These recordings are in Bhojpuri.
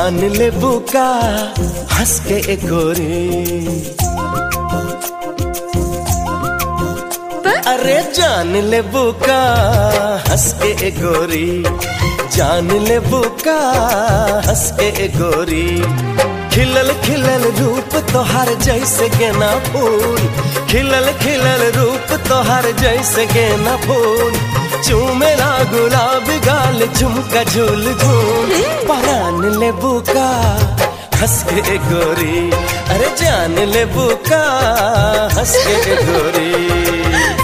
जान ले बुका हंस के एक गोरी। अरे जान ले बुका हंस के एक गोरी, जान ले बुका हंस के एक गोरी। खिलल खिलल रूप तोहार जैसे गेना फूल, खिलल खिलल रूप तोहार जैसे गेना फूल। चूमेला गुलाबी गाल झुमका झूल झूल, परान ले बुका हंस के गोरी। अरे जान ले बुका हंस के गोरी।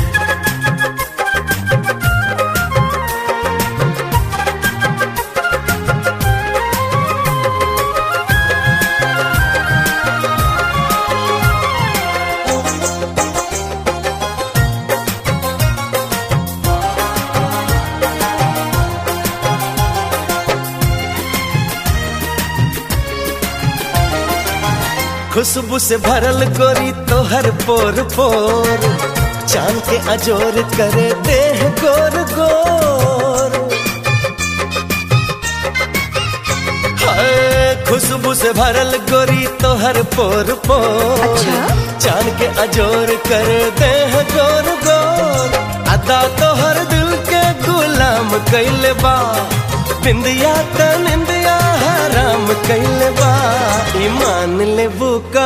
खुशबू से भरल गोरी तोहर पोर पोर, चांद के अजोर करे देह गोर गोर। हाय खुशबू से भरल गोरी तोहर पोर पोर, चांद के अजोर करे देह गोर गोर। अदा तोहर दिल के गुलाम कैले बा, बिंदिया त निंदिया हराम कैले बा। ईमान ले बुका,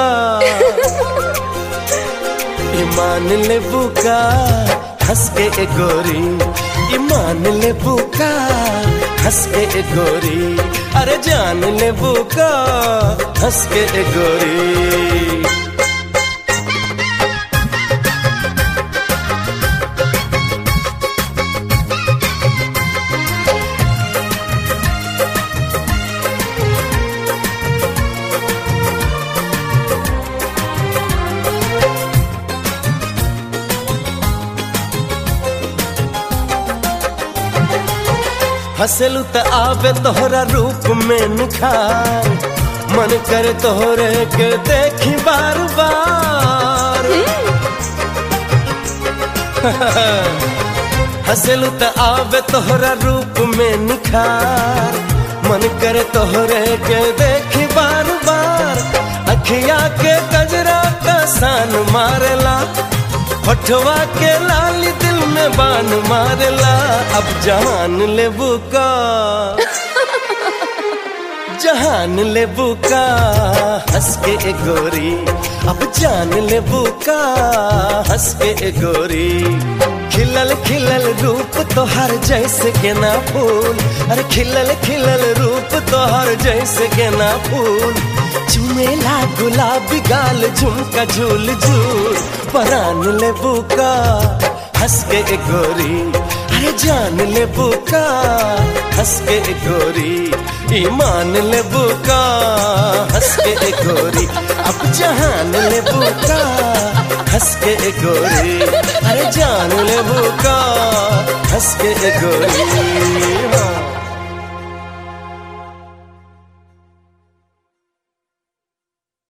ईमान ले बुका हंस के एक गोरी, ईमान ले बुका हंस के एक गोरी। अरे जान ले बुका हंस के एक गोरी। हंसलू त आवे तोहरा रूप में निखार, मन करे तोहरे के देखी बार बार। हंसलू त आवे तोहरा रूप में निखार, मन करे तोहरे के देखी बार बार। अखिया के गजरा का सान मारेला, होठवा के लाली दिल में बान मारला। अब जहान ले बुका, जहान ले बुका हंस के एक गोरी। अब जान ले बुका हंस के एक गोरी। खिलल खिलल रूप तोहर जैसे गेना फूल, अरे खिलल खिलल रूप तोहर जैसे गेना फूल। चुमेला गुलाबी गाल झुमका झूल झूल, परान ले बुका हंस के एक गोरी। अरे जान ले बुका हंस के एक गोरी, ईमान ले बुका हंस के एक गोरी। अब जहान ले बुका हंस के एक गोरी, अरे जान ले बुका हंस के एक गोरी।